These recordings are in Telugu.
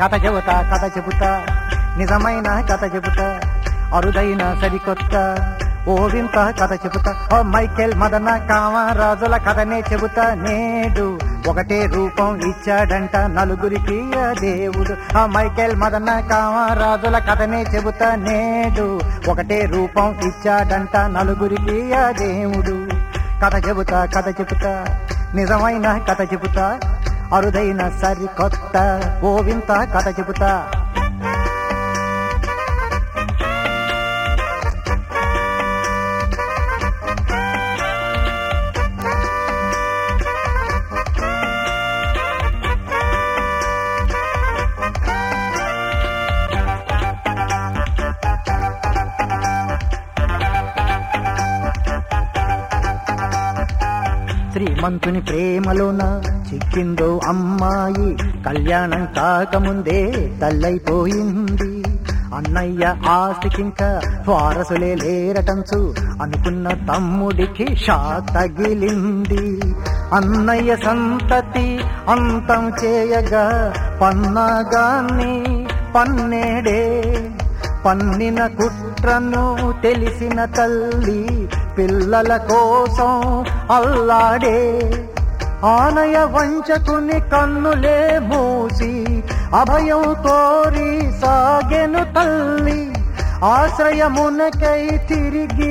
కథ చెబుతా నిజమైన కథ చెబుతా అరుదైన సరికొత్త ఓ వింత కథ చెబుతా. ఓ మైకేల్ మదన కామరాజుల కథనే చెబుతా. నేడు ఒకటే రూపం ఇచ్చాడంట నలుగురికి ఆ దేవుడు. ఆ మైకేల్ మదన కామరాజుల కథనే చెబుతా. నేడు ఒకటే రూపం ఇచ్చాడంట నలుగురికి ఆ దేవుడు. కథ చెబుతా నిజమైన కథ చెబుతా అరుదైన సరికొత్త ఓ వింత కథ చెబుతా. శ్రీమంతుని ప్రేమలోన చిక్కిందో అమ్మాయి, కళ్యాణం కాకముందే తల్లైపోయింది. అన్నయ్య ఆస్తికింకా వారసులే లేరటంచు అనుకున్న తమ్ముడికి షాక్ తగిలింది. అన్నయ్య సంతతి అంతం చేయగా పన్నాగాన్ని పన్నేడే. పన్నిన కుట్రను తెలిసిన తల్లి పిల్లల కోసం అల్లాడే. ఆనయ వంచకుని కన్నులే మూసి అభయం కోరి సాగెను తల్లి. ఆశ్రయమునకై తిరిగి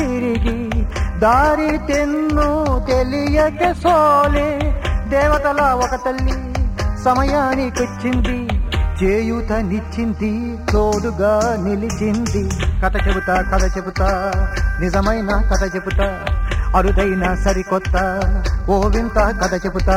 దారి తెన్ను తెలియక సోలే. దేవతల ఒక తల్లి సమయానికొచ్చింది, చేయూతనిచ్చింది, తోడుగా నిలిచింది. కథ చెబుతా నిజమైన కథ చెబుతా అరుదైన సరికొత్త ఓ వింత కథ చెబుతా.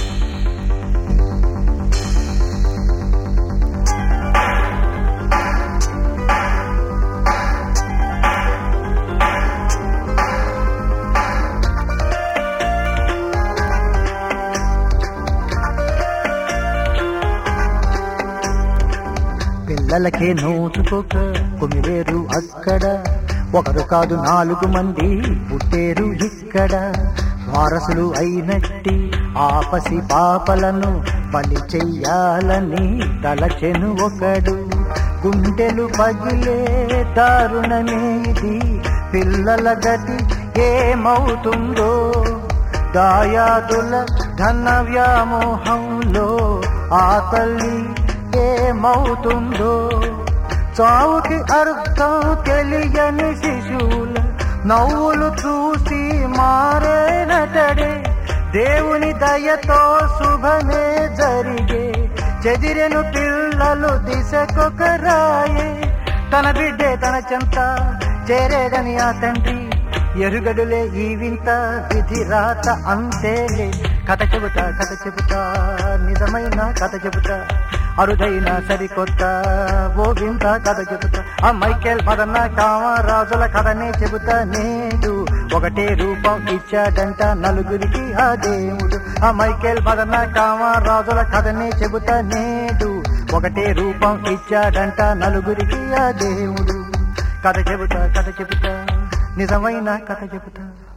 పిల్లలకే నోచుకోక కుమివేరు అక్కడ, ఒకరు కాదు 4 మంది పుట్టేరు ఇక్కడ. వారసులు అయినట్టి ఆపసి పాపలను బలి చెయ్యాలని తలచెను ఒకడు. గుండెలు పగిలే దారుణమే ఇది, పిల్లల గతి ఏమవుతుందో. దాయాదుల ధన వ్యామోహంలో ఆ తల్లి ఏమవుతుందో. చావుకి అర్థం తెలియని శిశువుల నవ్వులు చూసి మారేనటడే. దేవుని దయతో శుభమే జరిగే, చెదిరెను పిల్లలు దిశకొకరాయే. తన బిడ్డే తన చెంత చేరేదని ఆ తండ్రి ఎరుగడులే ఈ వింత విధి రాత అంతేలే. కథ చెబుతా నిజమైన కథ చెబుతా అరుదైన సరికొత్త ఓ వింత కథ చెబుతా. ఆ మైకేల్ మదన కామరాజుల కథనే చెబుతా. నేడు ఒకటే రూపం ఇచ్చాడంట నలుగురికి ఆ దేవుడు. ఆ మైకేల్ మదన కామరాజుల కథనే చెబుతా. నేడు ఒకటే రూపం ఇచ్చాడంట నలుగురికి ఆ దేవుడు. కథ చెబుతా నిజమైన కథ చెబుతా.